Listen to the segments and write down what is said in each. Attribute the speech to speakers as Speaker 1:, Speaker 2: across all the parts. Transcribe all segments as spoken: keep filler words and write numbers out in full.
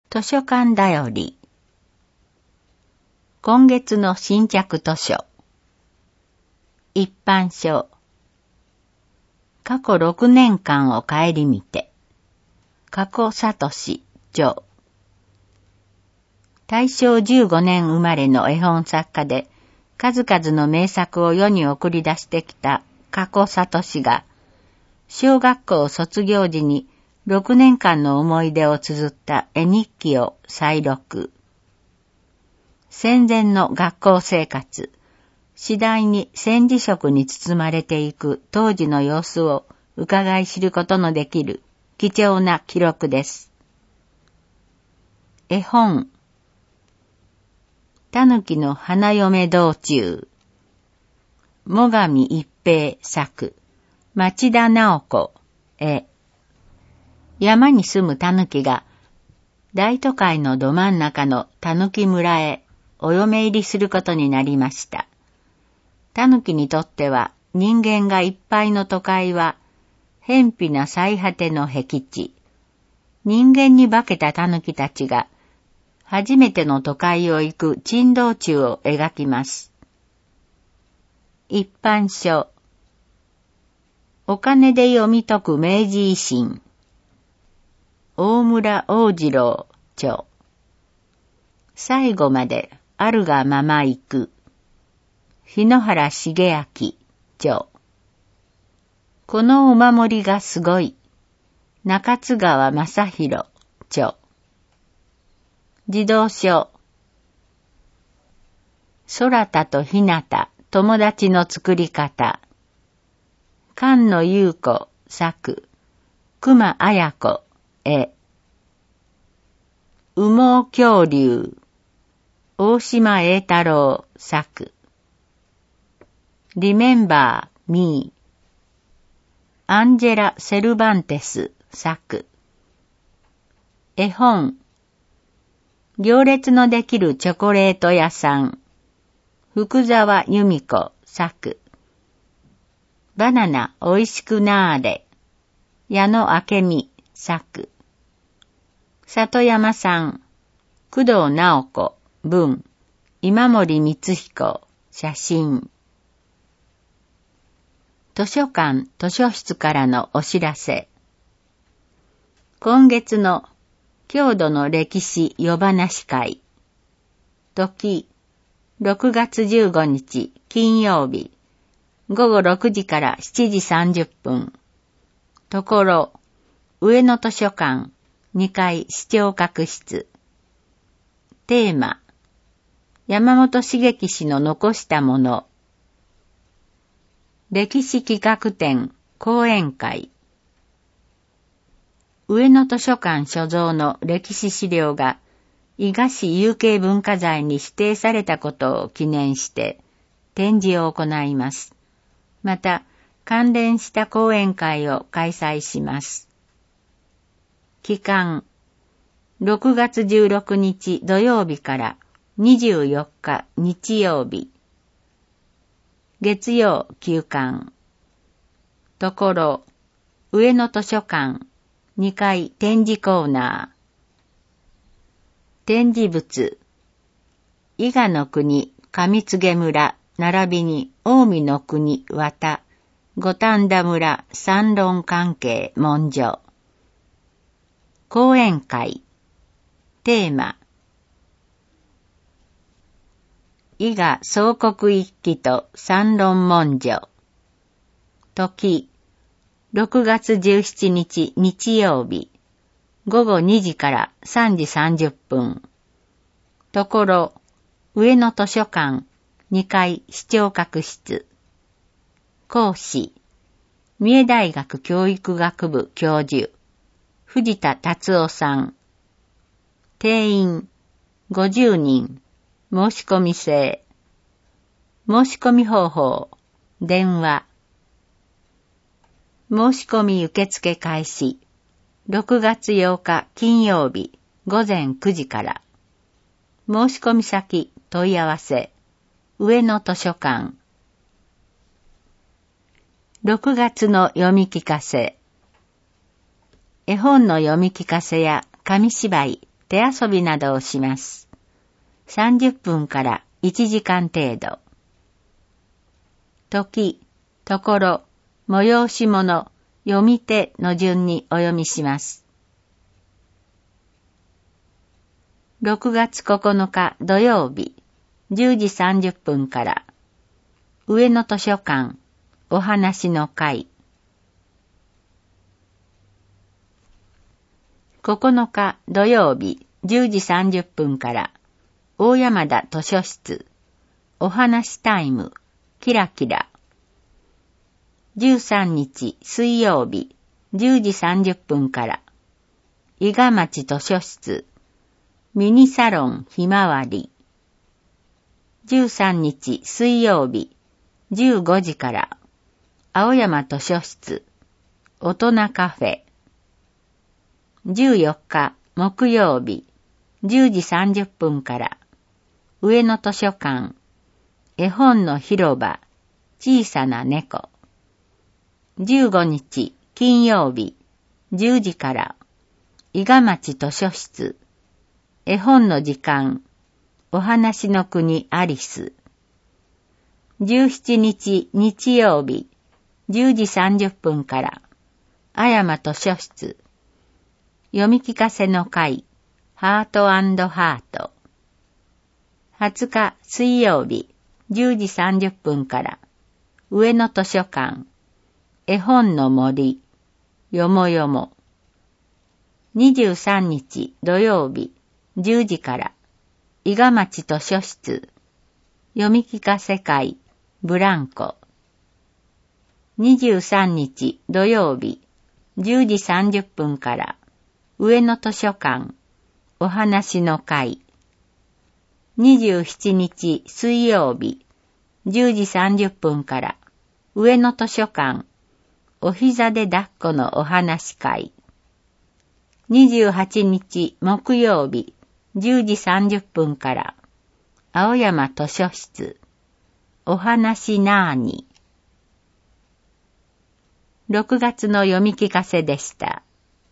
Speaker 1: 図書館だより。今月の新着図書。一般書。過去ろくねんかんを顧みて。加古聡著。大正じゅうごねん生まれの絵本作家で、数々の名作を世に送り出してきた加古聡が、小学校卒業時にろくねんかんの思い出を綴った絵日記を再録。戦前の学校生活、次第に戦時色に包まれていく当時の様子を伺い知ることのできる貴重な記録です。絵本。たぬきの花嫁道中。最上一平作。町田直子絵。山に住むたぬきが大都会のど真ん中のたぬき村へお嫁入りすることになりました。たぬきにとっては人間がいっぱいの都会は偏僻な最果ての僻地。人間に化けたたぬきたちが初めての都会を行く珍道中を描きます。一般書。お金で読み解く明治維新。大村王次郎著。最後まであるがまま行く。日野原重明著。このお守りがすごい。中津川正宏著。児童書。空田とひなた、友達の作り方。菅野優子作。熊綾子絵。羽毛恐竜。大島栄太郎作。リメンバー・ミー。アンジェラ・セルバンテス作。絵本。行列のできるチョコレート屋さん。福沢由美子作。バナナおいしくなーれ。矢野明美作。里山さん。工藤直子文。今森光彦写真。図書館図書室からのお知らせ。今月の郷土の歴史夜話会。時、ろくがつじゅうごにち金曜日、ごごろくじからしちじさんじゅっぷん。ところ、上野図書館にかい視聴覚室。テーマ、山本茂樹氏の残したもの。歴史企画展講演会。上野図書館所蔵の歴史資料が伊賀市有形文化財に指定されたことを記念して展示を行います。また関連した講演会を開催します。期間ろくがつじゅうろくにち土曜日からにじゅうよっか日曜日。月曜休館。ところ、上野図書館にかい展示コーナー。展示物。伊賀の国上柘村並びに近江の国和五反田村三論関係文書。講演会。テーマ。伊賀総国一揆と三論文書。時、ろくがつじゅうしちにち日曜日、ごごにじからさんじさんじゅっぷん。ところ、上野図書館にかい視聴覚室。講師、三重大学教育学部教授、藤田達夫さん。定員ごじゅうにん。申し込み制。申し込み方法。電話。申し込み受付開始。ろくがつようか金曜日ごぜんくじから。申し込み先問い合わせ。上野図書館。ろくがつの読み聞かせ。絵本の読み聞かせや紙芝居、 手遊びなどをします。さんじゅっぷんからいちじかん程度。時、ところ、催し物、読み手の順にお読みします。ろくがつここのか土曜日、じゅうじさんじゅっぷんから、上野図書館、お話の会。ここのか土曜日、じゅうじさんじゅっぷんから、大山田図書室、お話タイム、キラキラ。じゅうさんにち水曜日、じゅうじさんじゅっぷんから、伊賀町図書室、ミニサロンひまわり。じゅうさんにち水曜日、じゅうごじから、青山図書室、大人カフェ。じゅうよっか木曜日、じゅうじさんじゅっぷんから、上野図書館、絵本の広場、小さな猫。じゅうごにち金曜日、じゅうじから、伊賀町図書室、絵本の時間、お話の国アリス。じゅうしちにち日曜日、じゅうじさんじゅっぷんから、あやま図書室、読み聞かせの会、ハート&ハート。はつか水曜日、じゅうじさんじゅっぷんから、上野図書館、絵本の森、よもよも。にじゅうさんにち土曜日、じゅうじから、伊賀町図書室、読み聞かせ会、ブランコ。にじゅうさんにち土曜日、じゅうじさんじゅっぷんから、上野図書館、お話の会。にじゅうしちにち水曜日、じゅうじさんじゅっぷんから、上野図書館、お膝で抱っこのお話会。にじゅうはちにち木曜日、じゅうじさんじゅっぷんから、青山図書室、お話なーに。ろくがつの読み聞かせでした。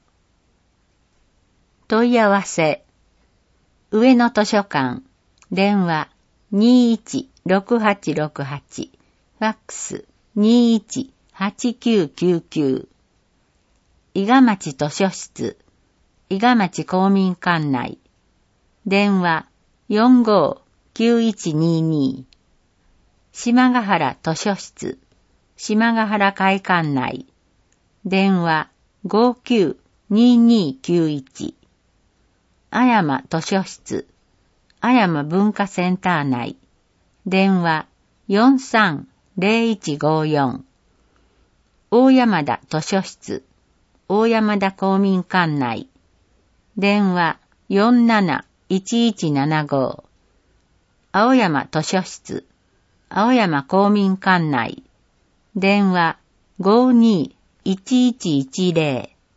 Speaker 1: 問い合わせ、上野図書館、電話 にいちろくはちろくはち、ファックス にいちはちきゅうきゅうきゅう。伊賀町図書室、伊賀町公民館内、電話 よんごーきゅういちにーにー。島ヶ原図書室、島ヶ原会館内、電話 ごーきゅうにーにーきゅういち。あやま図書室、あやま文化センター内、電話 よんさんぜろいちごよん。大山田図書室、大山田公民館内、電話 よんなないちいちななご。青山図書室、青山公民館内、電話 ごーにーいちいちいちぜろ。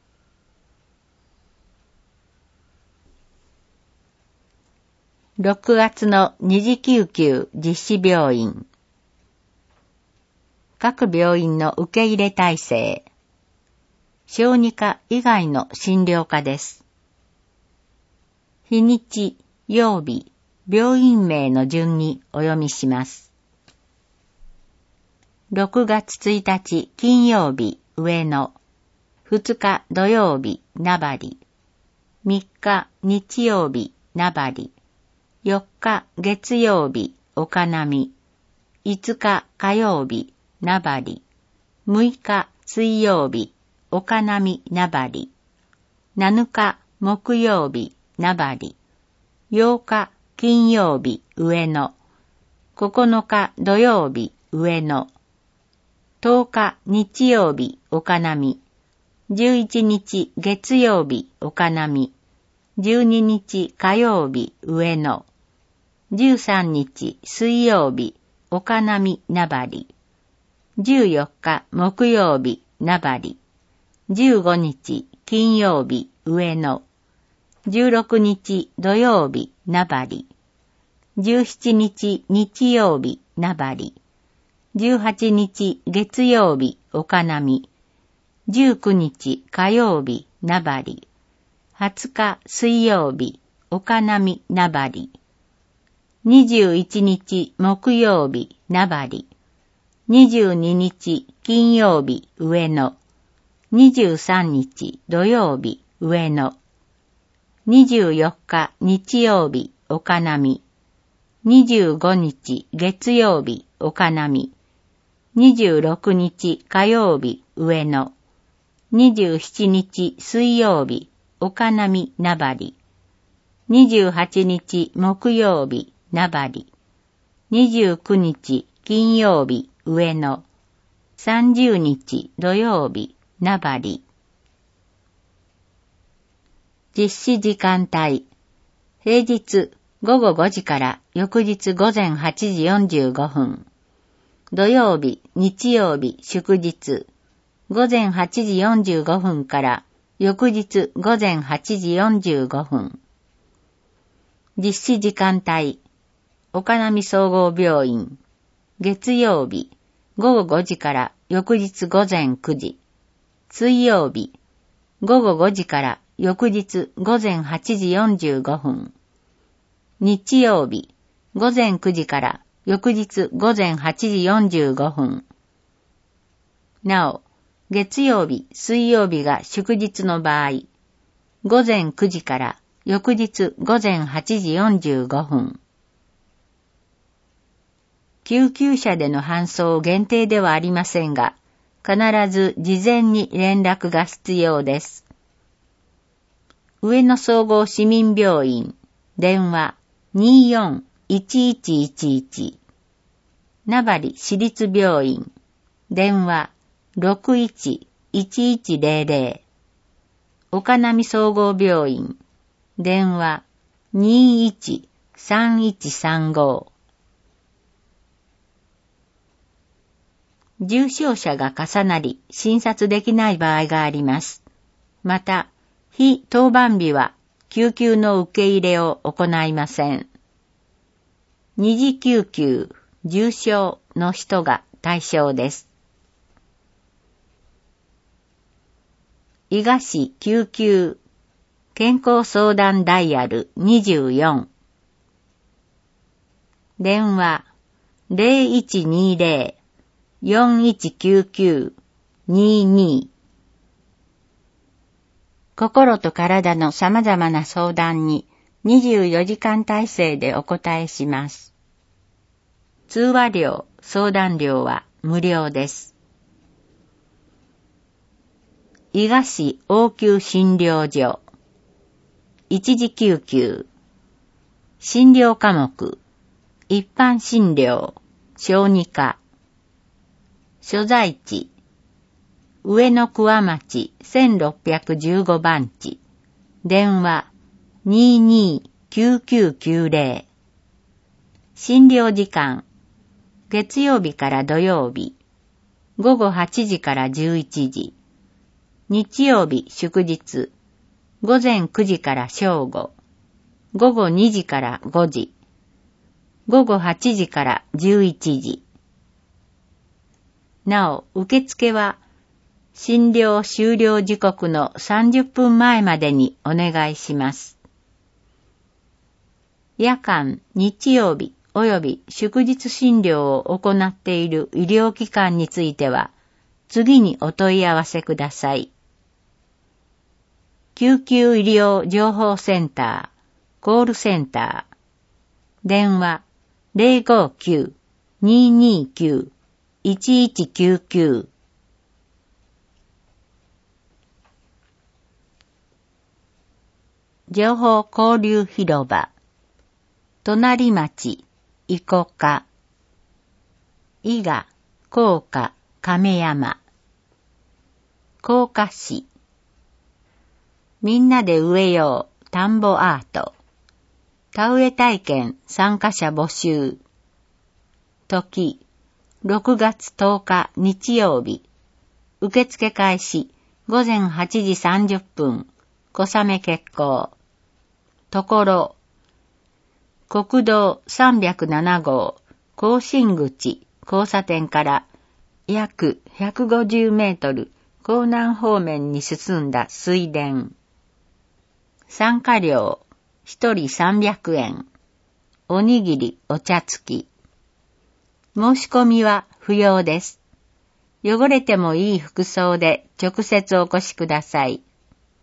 Speaker 1: ろくがつの二次救急実施病院。各病院の受け入れ体制。小児科以外の診療科です。日にち、曜日、病院名の順にお読みします。ろくがつついたち金曜日、上野。ふつか土曜日、名張。みっか日曜日、名張。よっか月曜日、岡波。いつか火曜日、名張。むいか水曜日、岡波名張。なのか木曜日、名張。ようか金曜日、上野。ここのか土曜日、上野。とおか日曜日、岡波。じゅういちにち月曜日、岡波。じゅうににち火曜日、上野。じゅうさんにち水曜日、岡波名張。じゅうよっか木曜日、名張。じゅうごにち金曜日、上野。じゅうろくにち土曜日、名張。じゅうしちにち日曜日、名張。じゅうはちにち月曜日、岡波。じゅうくにち火曜日、名張。はつか水曜日、 岡波名張。にじゅういちにち木曜日名張。にじゅうににち金曜日上野。にじゅうさんにち土曜日上野。にじゅうよっか日曜日岡波。にじゅうごにち月曜日岡波。にじゅうろくにち火曜日上野。にじゅうしちにち水曜日岡波名張。にじゅうはちにち木曜日名張。にじゅうくにち金曜日上野。さんじゅうにち土曜日名張。実施時間帯。平日ごごごじから翌日午前はちじよんじゅうごふん。土曜日、日曜日、祝日。午前はちじよんじゅうごふんから翌日午前はちじよんじゅうごふん。実施時間帯。岡波総合病院。月曜日、ごごごじから翌日午前くじ。水曜日、ごごごじから翌日午前はちじよんじゅうごふん。日曜日、午前くじから翌日午前はちじよんじゅうごふん。なお、月曜日、水曜日が祝日の場合、午前くじから翌日午前はちじよんじゅうごふん。救急車での搬送限定ではありませんが、必ず事前に連絡が必要です。上野総合市民病院、電話 にーよんいちいちいちいち。名張市立病院、電話 ろくいちいちいちゼロゼロ。岡波総合病院、電話 にーいちさんいちさんご。重症者が重なり診察できない場合があります。また、非当番日は救急の受け入れを行いません。二次救急、重症の人が対象です。伊賀市救急健康相談ダイヤルにじゅうよん。電話 ゼロいちにゼロ よんいちきゅうきゅう にーにー。心と体の様々な相談ににじゅうよじかん体制でお答えします。通話料、相談料は無料です。伊賀市応急診療所。一時救急。診療科目。一般診療。小児科。所在地。上野桑町せんろっぴゃくじゅうごばんち。電話 にーにーきゅうきゅうきゅうゼロ。診療時間。月曜日から土曜日。ごごはちじからじゅういちじ。日曜日祝日。ごぜんくじから正午。ごごにじからごじ。ごごはちじからじゅういちじ。なお、受付は、診療終了時刻のさんじゅっぷんまえまでにお願いします。夜間、日曜日及び祝日診療を行っている医療機関については、次にお問い合わせください。救急医療情報センター、コールセンター、電話 ゼロごきゅう にーにーきゅう いちいちきゅうきゅう。情報交流広場。隣町、伊古賀。伊賀、甲賀、亀山。甲賀市。みんなで植えよう、田んぼアート。田植え体験参加者募集。時、ろくがつとおか日曜日。受付開始、ごぜんはちじさんじゅっぷん。小雨決行。ところ、国道さんびゃくななごう、甲信口交差点から約ひゃくごじゅうメートル港南方面に進んだ水田。参加料、 一人さんびゃくえん。おにぎり、お茶付き。申し込みは不要です。汚れてもいい服装で直接お越しください。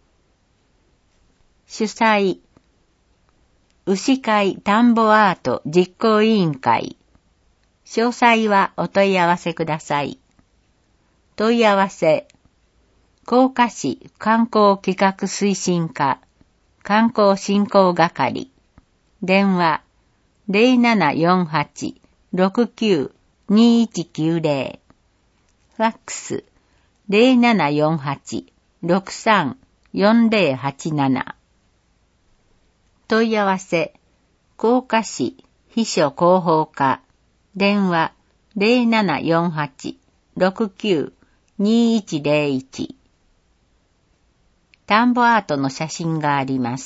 Speaker 1: 主催、牛飼田んぼアート実行委員会。詳細はお問い合わせください。問い合わせ、甲賀市観光企画推進課、観光振興係。電話、ゼロななよんはち ろくきゅう にいちきゅうゼロ。ファックス、ゼロななよんはち ろくさん よんゼロはちなな。問い合わせ、甲賀市秘書広報課。電話、ゼロななよんはち ろくきゅう にいちゼロいち。田んぼアートの写真があります。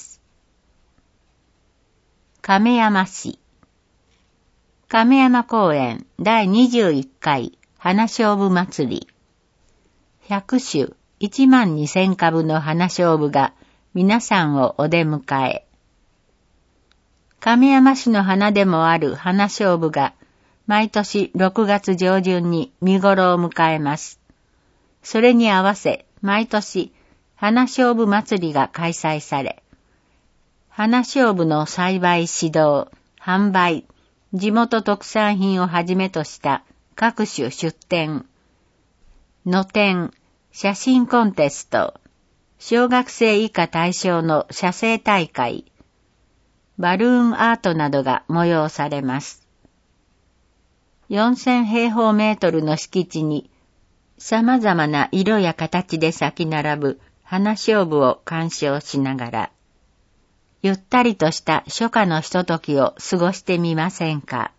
Speaker 1: 亀山市。亀山公園だいにじゅういっかい花菖蒲祭り。ひゃくしゅいちまんにせんかぶの花菖蒲が皆さんをお出迎え。亀山市の花でもある花菖蒲が毎年ろくがつ上旬に見頃を迎えます。それに合わせ毎年花菖蒲祭りが開催され、花菖蒲の栽培指導、販売、地元特産品をはじめとした各種出展、の展、写真コンテスト、小学生以下対象の写生大会、バルーンアートなどが催されます。よんせんへいほうメートルの敷地に様々な色や形で咲き並ぶ花菖蒲を鑑賞しながら、ゆったりとした初夏のひとときを過ごしてみませんか。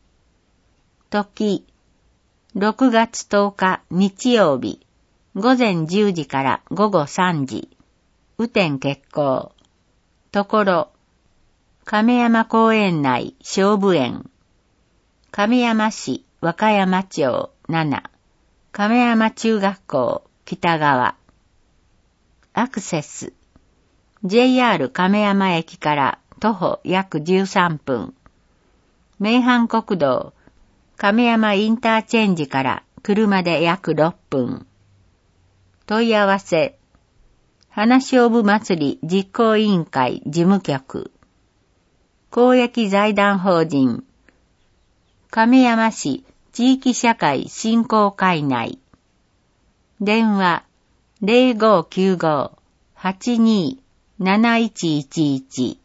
Speaker 1: 時、ろくがつとおか日曜日、ごぜんじゅうじからごごさんじ、雨天決行。ところ、亀山公園内菖蒲園。亀山市和歌山町なな、亀山中学校北側。アクセス。ジェイアール 亀山駅から徒歩約じゅうさんぷん。名阪国道亀山インターチェンジから車で約ろっぷん。問い合わせ。花菖蒲祭り実行委員会事務局。公益財団法人。亀山市地域社会振興会内。電話ゼロごきゅうご はちにーなないちいちいち。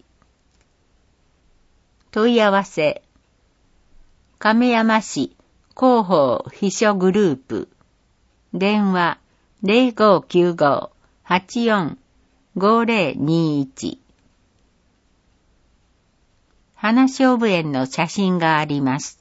Speaker 1: 問い合わせ。亀山市広報秘書グループ。電話ゼロごきゅうご はちよん ごゼロにいち。花菖蒲園の写真があります。